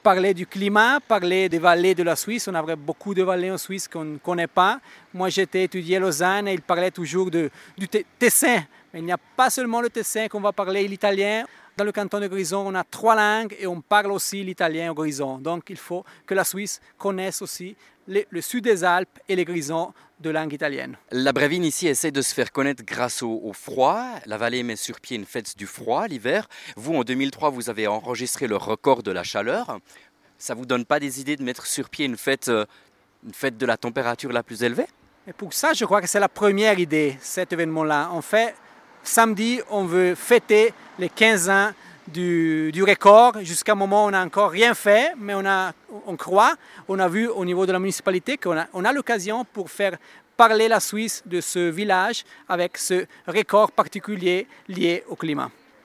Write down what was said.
parler du climat, parler des vallées de la Suisse. On a beaucoup de vallées en Suisse qu'on ne connaît pas. Moi, j'étais étudié à Lausanne et il parlait toujours du Tessin. Mais il n'y a pas seulement le Tessin qu'on va parler, l'italien. Dans le canton de Grisons, on a 3 langues et on parle aussi l'italien au Grisons. Donc, il faut que la Suisse connaisse aussi le sud des Alpes et les Grisons de langue italienne. La Brévine ici essaie de se faire connaître grâce au froid. La vallée met sur pied une fête du froid l'hiver. Vous, en 2003, vous avez enregistré le record de la chaleur. Ça ne vous donne pas des idées de mettre sur pied une fête de la température la plus élevée? Et pour ça, je crois que c'est la première idée, cet événement-là. En fait, samedi, on veut fêter les 15 ans du record. Jusqu'à un moment, on n'a encore rien fait, mais on croit, on a vu au niveau de la municipalité qu'on a l'occasion pour faire parler la Suisse de ce village avec ce record particulier lié au climat.